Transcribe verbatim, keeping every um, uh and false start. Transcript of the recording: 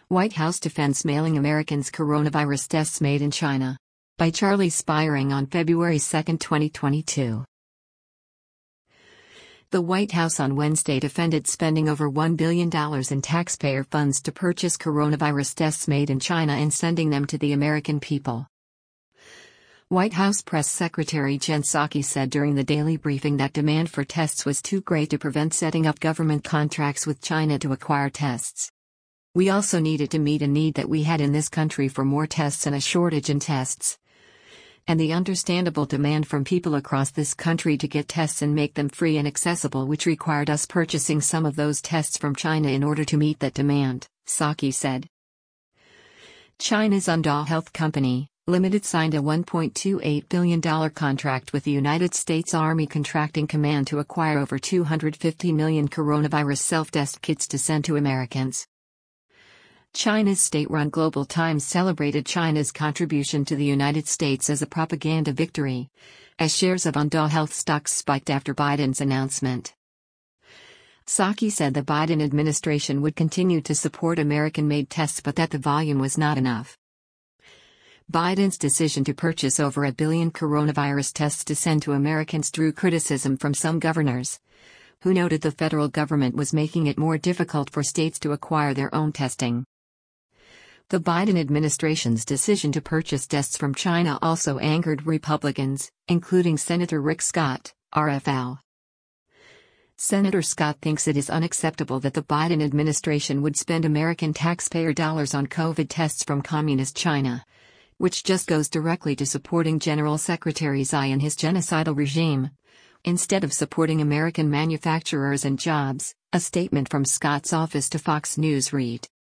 White House defends mailing Americans coronavirus tests made in China. By Charlie Spiering on February second, twenty twenty-two. The White House on Wednesday defended spending over one billion dollars in taxpayer funds to purchase coronavirus tests made in China and sending them to the American people. White House Press Secretary Jen Psaki said during the daily briefing that demand for tests was too great to prevent setting up government contracts with China to acquire tests. We also needed to meet a need that we had in this country for more tests and a shortage in tests. And the understandable demand from people across this country to get tests and make them free and accessible, which required us purchasing some of those tests from China in order to meet that demand, Psaki said. China's Andal Health Company, Limited signed a one point two eight billion dollars contract with the United States Army Contracting Command to acquire over two hundred fifty million coronavirus self-test kits to send to Americans. China's state-run Global Times celebrated China's contribution to the United States as a propaganda victory, as shares of Andal Health stocks spiked after Biden's announcement. Psaki said the Biden administration would continue to support American-made tests but that the volume was not enough. Biden's decision to purchase over a billion coronavirus tests to send to Americans drew criticism from some governors, who noted the federal government was making it more difficult for states to acquire their own testing. The Biden administration's decision to purchase tests from China also angered Republicans, including Senator Rick Scott, R F L. Senator Scott thinks it is unacceptable that the Biden administration would spend American taxpayer dollars on COVID tests from Communist China, which just goes directly to supporting General Secretary Xi and his genocidal regime, instead of supporting American manufacturers and jobs, a statement from Scott's office to Fox News read.